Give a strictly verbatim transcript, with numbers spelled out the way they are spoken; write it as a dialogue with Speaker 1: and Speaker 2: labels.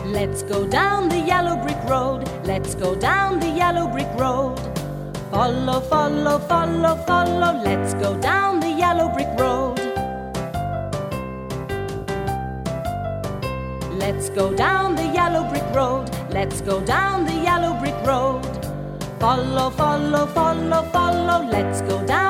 Speaker 1: Let's go down the yellow brick road. Let's go down the yellow brick road. Follow, follow, follow, follow. Let's go down the yellow brick road. Let's go down the yellow brick road. Let's go down the yellow brick road. Follow, follow, follow, follow. Let's go down